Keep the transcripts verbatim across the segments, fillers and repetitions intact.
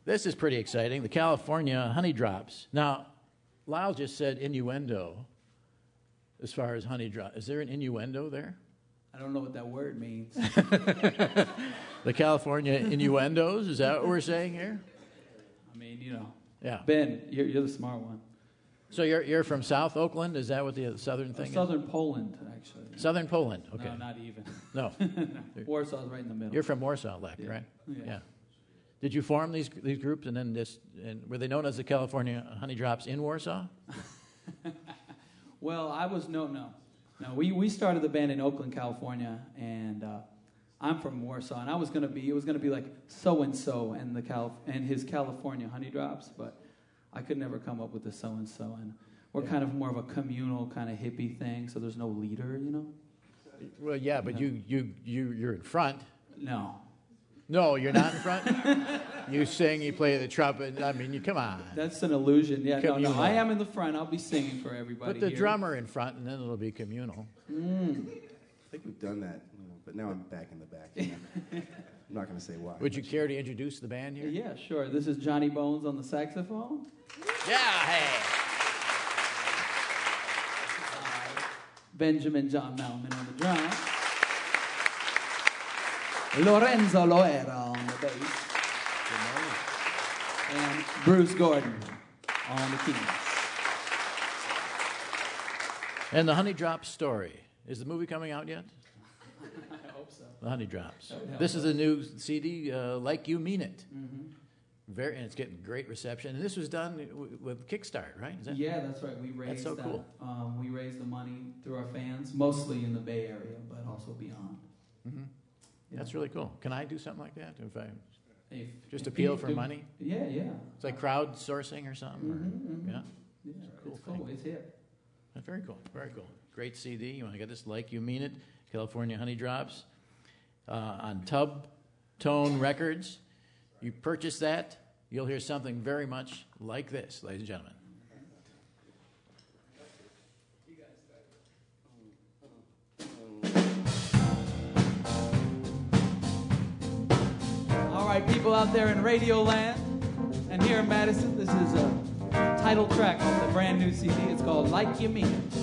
This is pretty exciting. The California Honey Drops. Now, Lyle just said innuendo as far as honey drop. Is there an innuendo there? I don't know what that word means. The California innuendos? Is that what we're saying here? I mean, you know. Yeah. Ben, you're, you're the smart one. So you're you're from South Oakland? Is that what the southern thing uh, is? Southern Poland, actually. Southern Poland, okay. No, not even. No. no. Warsaw's right in the middle. You're from Warsaw, Leck, yeah. right? Yeah. yeah. Did you form these these groups, and then this? And were they known as the California Honey Drops in Warsaw? Well, I was no, no, no. We we started the band in Oakland, California, and uh, I'm from Warsaw, and I was gonna be it was gonna be like so and so and the Cal and his California Honey Drops, but I could never come up with the so and so, and we're yeah. kind of more of a communal kind of hippie thing, so there's no leader, you know. Well, yeah, but you you you you're in front. No. No, you're not in front? You sing, you play the trumpet. I mean, you come on. That's an illusion. Yeah, communal. no, no. I am in the front. I'll be singing for everybody. Put the here. drummer in front, and then it'll be communal. Mm. I think we've done that, you know, but now I'm back in the back. You know. I'm not going to say why. Would you care to introduce the band here? Yeah, sure. This is Johnny Bones on the saxophone. Yeah, hey. Uh, Benjamin John Melman on the drums. Lorenzo Loera on the bass. And Bruce Gordon on the keys. And the Honey Drops story. Is the movie coming out yet? I hope so. The Honey Drops. This is a new C D, uh, Like You Mean It. Mm-hmm. Very, and it's getting great reception. And this was done w- with Kickstart, right? Is that yeah, that's right. We raised that's so that. cool. Um, we raised the money through our fans, mostly in the Bay Area, but also beyond. Mm-hmm. Yeah. That's really cool. Can I do something like that? If I if, just if appeal for do, money? Yeah, yeah. It's like crowdsourcing or something. Mm-hmm, or, mm-hmm. Yeah, yeah it's a cool it's thing. cool. It's hip. That's very cool. Very cool. Great C D. You want to get this? Like You Mean It, California Honey Drops, uh, on Tub Tone Records. You purchase that, you'll hear something very much like this, ladies and gentlemen. All right, people out there in Radio Land and here in Madison, this is a title track of the brand new C D. It's called Like You Mean It.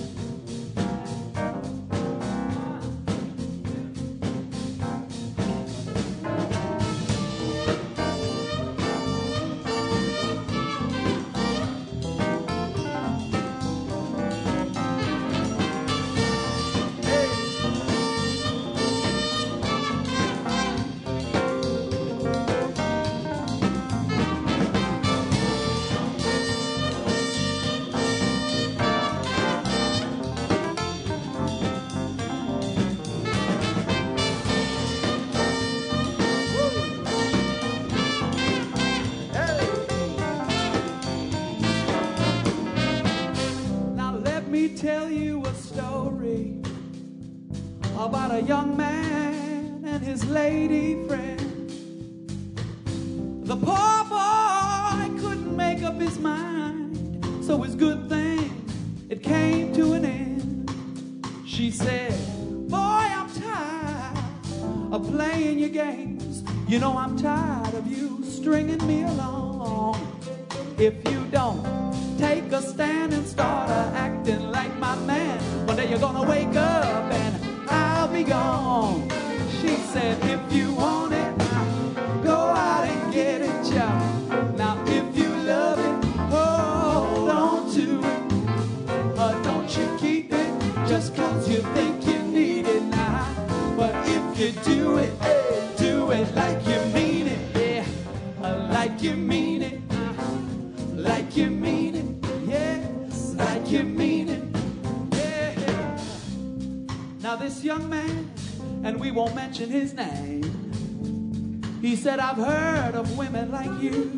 Tell you a story about a young man and his lady friend. The poor boy couldn't make up his mind, so his good thing, it came to an end. She said, boy, I'm tired of playing your games. You know I'm tired of you stringing me along. If you don't take a stand and start acting like my man, one day you're gonna wake up and I'll be gone. She said, if you want it, go out and get it, child. Now if you love it, hold on to it. Uh, don't you keep it just cause you think you need it now. But if you do it, do it like you mean it, yeah. Uh, like you mean it. Like you mean it, yes, like you mean it, yeah. Now this young man, and we won't mention his name, he said, I've heard of women like you,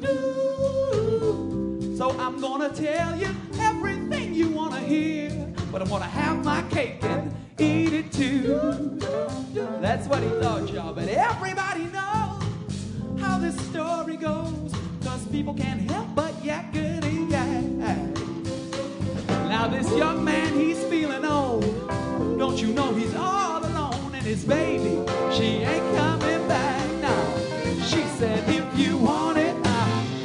so I'm gonna tell you everything you wanna hear, but I'm gonna have my cake and eat it too. That's what he thought, y'all, but everybody knows how this story goes, cause people can't help but yakety yak. Now this young man, he's feeling old. Don't you know he's all alone, and his baby, she ain't coming back now. She said, if you want it,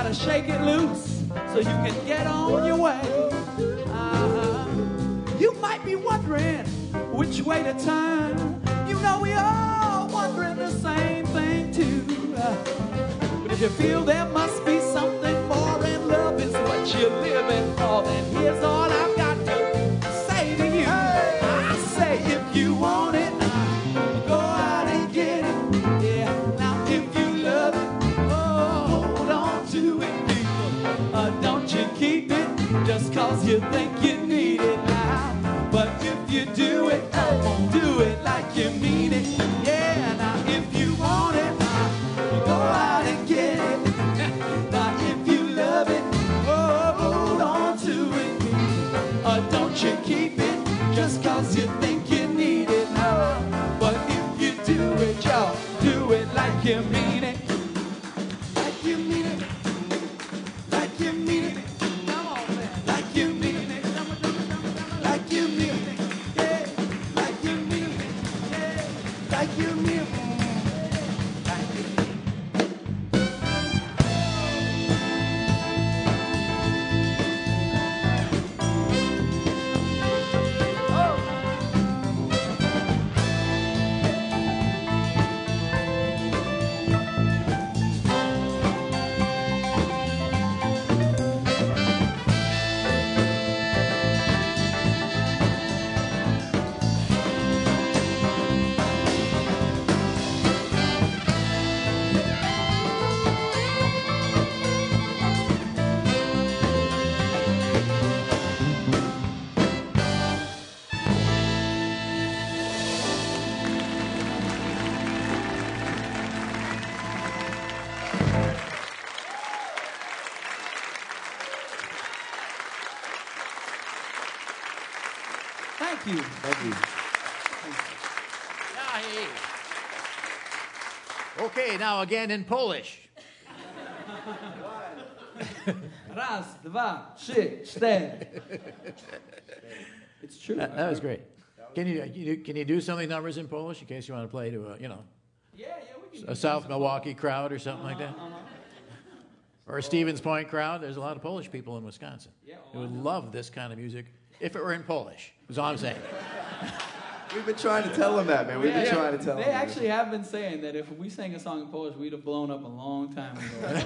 gotta shake it loose so you can get on your way. Uh-huh. You might be wondering which way to turn. You know we all wondering the same thing too. Uh, but if you feel there must be something more and love is what you're living for, then here's all I've got to say to you. I say if you want it, go out and get it. Yeah, now if you love it, oh, hold on to it, people. Uh, don't you keep it just cause you think you need it now. But if you do it, oh, do it like you mean it. Yeah, now if you want it, you go out and get it. Now if you love it, oh, hold on to it. Uh, don't you keep it just cause you think you need it now. But if you do it, y'all, do it like you mean it. Like you mean it. Like you mean it. Come on, man. Like you mean it. Like you mean it. Yeah. Like you mean it. Yeah. Like you mean it. Like you mean it. Thank you. Thank you. Okay, now again in Polish. Raz, dwa, trzy, cztery. It's true. That, that was great. Can you, you can you do some of the numbers in Polish in case you want to play to a you know Yeah, yeah, we can. a South Milwaukee crowd or something like that, Uh-huh. or a Stevens Point crowd? There's a lot of Polish people in Wisconsin Yeah, who oh, I would know. love this kind of music if it were in Polish. Is all I'm saying. We've been trying to tell them that, man. We've been Yeah, trying to tell they them. actually have been saying that if we sang a song in Polish, we'd have blown up a long time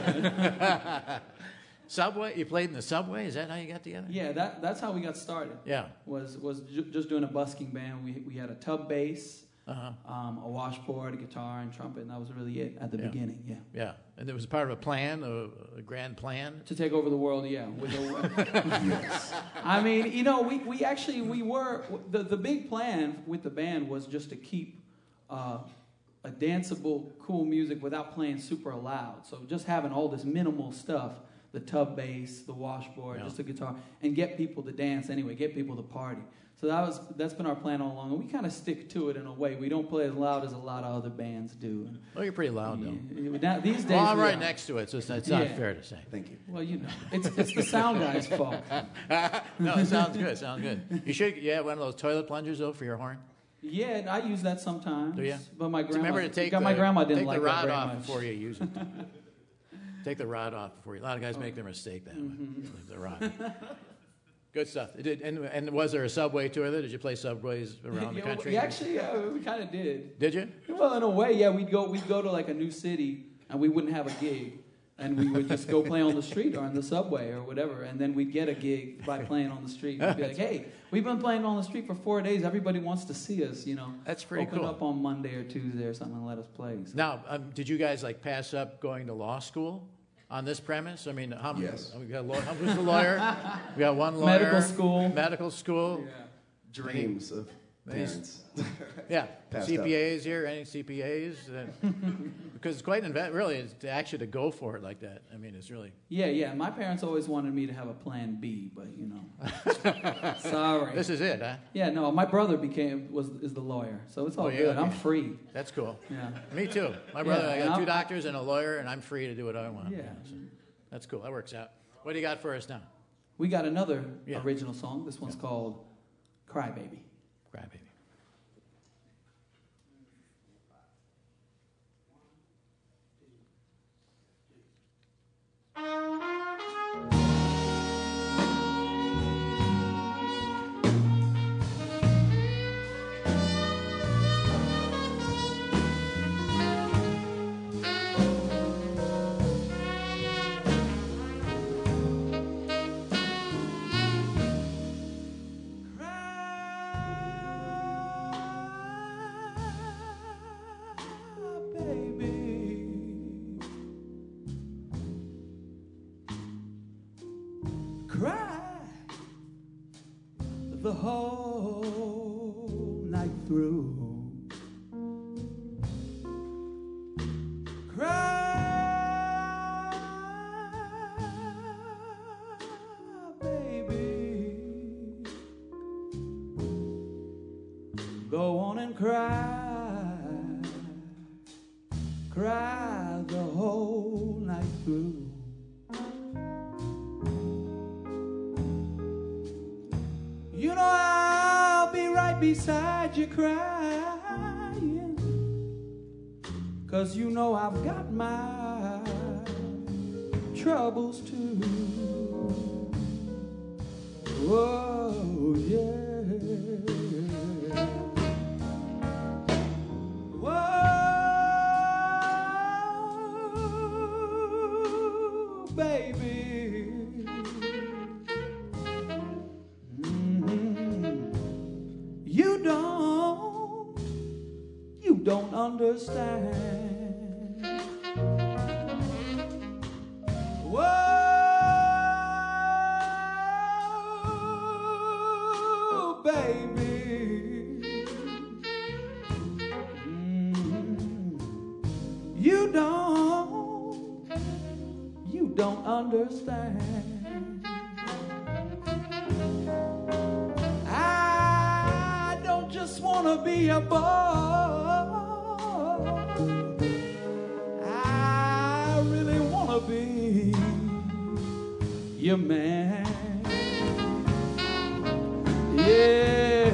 ago. Subway? You played in the subway? Is that how you got together? Yeah, that, that's how we got started. Yeah. Was was ju- just doing a busking band. We we had a tub bass, Uh-huh. um, a washboard, a guitar, and trumpet, and that was really it at the Yeah. beginning. Yeah. Yeah. And there was part of a plan, a, a grand plan. To take over the world, yeah. With a, I mean, you know, we, we actually, we were, the, the big plan with the band was just to keep uh, a danceable, cool music without playing super loud. So just having all this minimal stuff, the tub bass, the washboard, Yeah. just the guitar, and get people to dance anyway, get people to party. So that was, that's been our plan all along, and we kind of stick to it in a way. We don't play as loud as a lot of other bands do. Well, you're pretty loud, though. Yeah, now, these days, Well, I'm we right are. next to it, so it's, it's not Yeah. fair to say. Thank you. Well, you know, it's it's the sound guy's fault. No, it sounds good. It sounds good. You should, yeah, one of those toilet plungers though for your horn. Yeah, I use that sometimes. Do you? But my So grandma, remember to take got the, my grandma didn't take like the that rod very off much. before you use it. Take the rod off before you. A lot of guys make their mistake that way. Mm-hmm. Leave the rod. Good stuff. It did, and, and was there a subway tour there? Did you play subways around the Yeah, country? we actually, uh, we kind of did. Did you? Well, in a way, yeah. We'd go, we'd go to like a new city, and we wouldn't have a gig, and we would just go play on the street or on the subway or whatever, and then we'd get a gig by playing on the street. We'd be like, hey, we've been playing on the street for four days. Everybody wants to see us, you know. That's pretty Open cool. up on Monday or Tuesday or something and let us play. So. Now, um, did you guys like pass up going to law school on this premise? I mean, how many? Yes. We got a law, who's the lawyer? We got one lawyer. Medical school. Medical school. Dreams of parents. Yeah, Passed C P As here, any C P As? Uh, because it's quite an event, really, it's to actually to go for it like that. I mean, it's really. Yeah, yeah. My parents always wanted me to have a plan B, but you know, sorry. This is it, huh? Yeah, no. My brother became was is the lawyer, so it's all Oh, yeah, good. I'm okay. free. That's cool. Yeah, Me too. My brother, Yeah, I and got I'm- two doctors and a lawyer, and I'm free to do what I want. yeah. so that's cool. That works out. What do you got for us now? We got another Yeah. original song. This one's called "Cry Baby." Cry baby. Thank night through. Cry, baby. Go on and cry. Cry the whole night through. You know I'll be right beside you crying, 'cause you know I've got my troubles too. Whoa, yeah. Whoa, baby. Mm-hmm. You don't, you don't understand. Whoa, baby. Mm-hmm. You don't, you don't understand. I don't just want to be a boy. I really want to be your man. Yeah.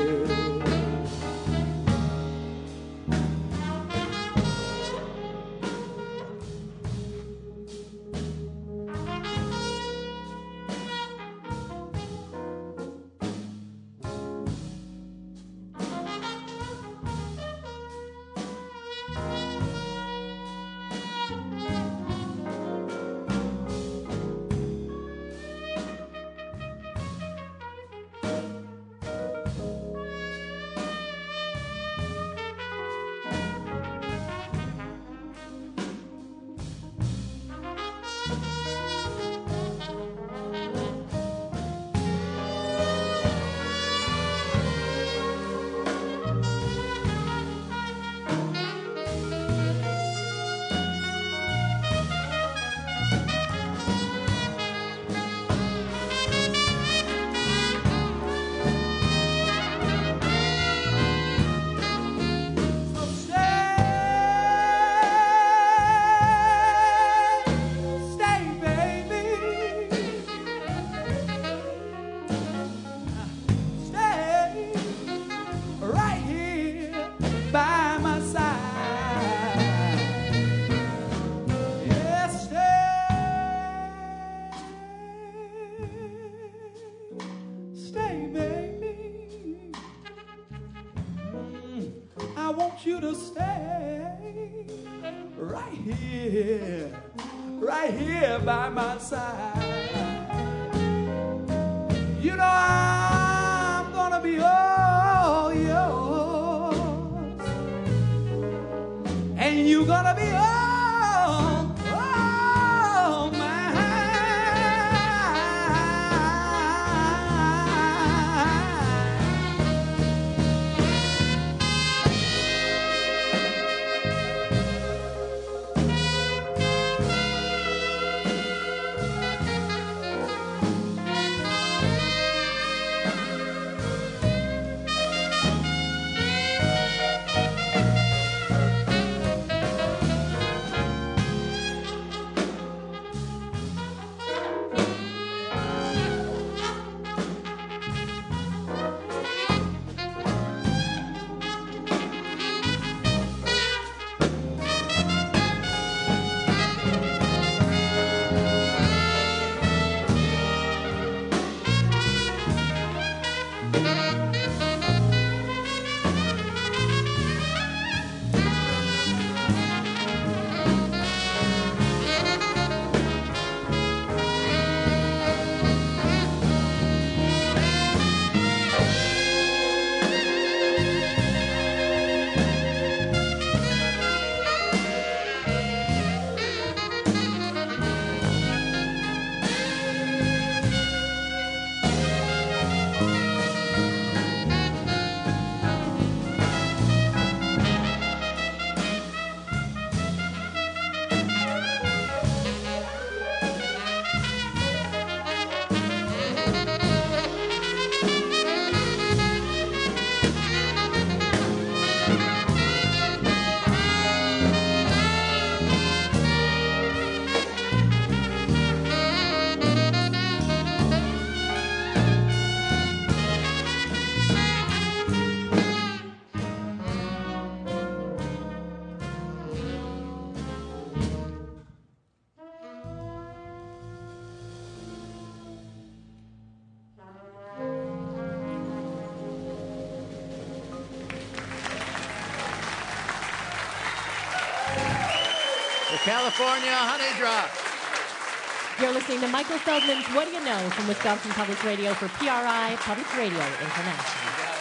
You to stay right here, right here by my side. You know I'm gonna be all yours, and you gonna be all, all mine. The California Honey Drop. You're listening to Michael Feldman's What Do You Know from Wisconsin Public Radio for P R I, Public Radio International.